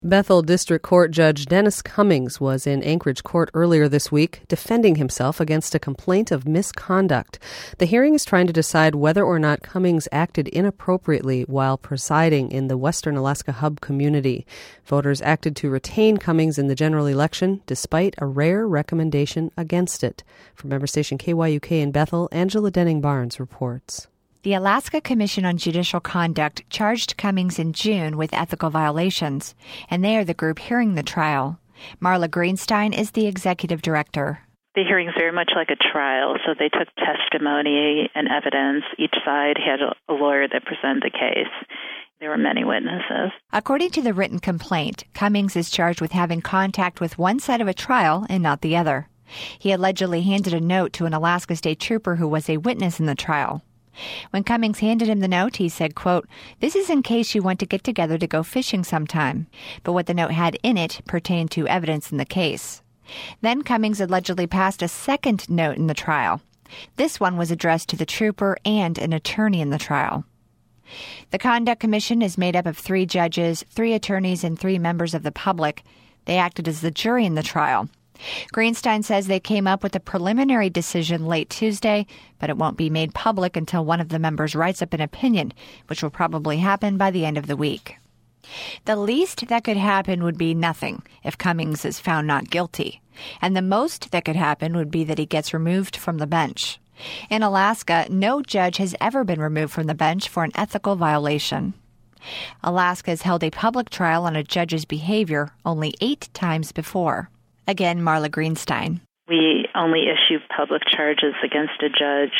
Bethel District Court Judge Dennis Cummings was in Anchorage Court earlier this week, defending himself against a complaint of misconduct. The hearing is trying to decide whether or not Cummings acted inappropriately while presiding in the Western Alaska Hub community. Voters acted to retain Cummings in the general election, despite a rare recommendation against it. From member station KYUK in Bethel, Angela Denning-Barnes reports. The Alaska Commission on Judicial Conduct charged Cummings in June with ethical violations, and they are the group hearing the trial. Marla Greenstein is the executive director. The hearing is very much like a trial, so they took testimony and evidence. Each side had a lawyer that presented the case. There were many witnesses. According to the written complaint, Cummings is charged with having contact with one side of a trial and not the other. He allegedly handed a note to an Alaska State Trooper who was a witness in the trial. When Cummings handed him the note, he said, quote, "This is in case you want to get together to go fishing sometime." But what the note had in it pertained to evidence in the case. Then Cummings allegedly passed a second note in the trial. This one was addressed to the trooper and an attorney in the trial. The Conduct Commission is made up of 3 judges, 3 attorneys, and 3 members of the public. They acted as the jury in the trial. Greenstein says they came up with a preliminary decision late Tuesday, but it won't be made public until one of the members writes up an opinion, which will probably happen by the end of the week. The least that could happen would be nothing if Cummings is found not guilty, and the most that could happen would be that he gets removed from the bench. In Alaska, no judge has ever been removed from the bench for an ethical violation. Alaska has held a public trial on a judge's behavior only 8 times before. Again, Marla Greenstein. We only issue public charges against a judge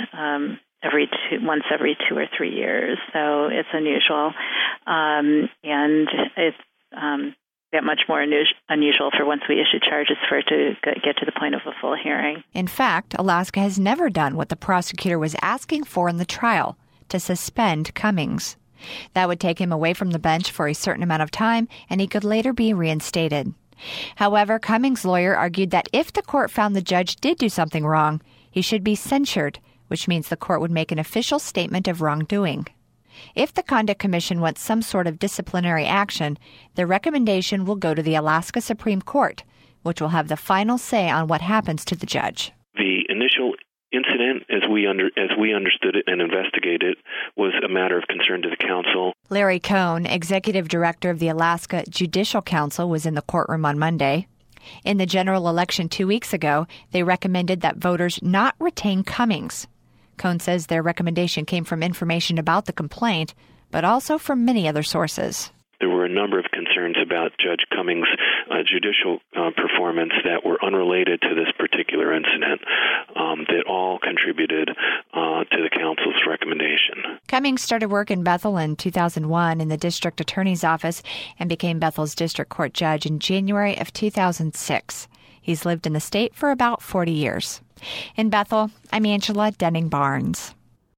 once every 2 or 3 years, so it's unusual, and it's that much more unusual for once we issue charges for it to get to the point of a full hearing. In fact, Alaska has never done what the prosecutor was asking for in the trial, to suspend Cummings. That would take him away from the bench for a certain amount of time, and he could later be reinstated. However, Cummings' lawyer argued that if the court found the judge did do something wrong, he should be censured, which means the court would make an official statement of wrongdoing. If the Conduct Commission wants some sort of disciplinary action, the recommendation will go to the Alaska Supreme Court, which will have the final say on what happens to the judge. The initial incident, as we understood it and investigated, was a matter of concern to the council. Larry Cohn, executive director of the Alaska Judicial Council, was in the courtroom on Monday. In the general election 2 weeks ago, they recommended that voters not retain Cummings. Cohn says their recommendation came from information about the complaint, but also from many other sources. There were a number of concerns about Judge Cummings' judicial performance that were unrelated to this particular incident that all contributed to the council's recommendation. Cummings started work in Bethel in 2001 in the district attorney's office and became Bethel's district court judge in January of 2006. He's lived in the state for about 40 years. In Bethel, I'm Angela Denning-Barnes.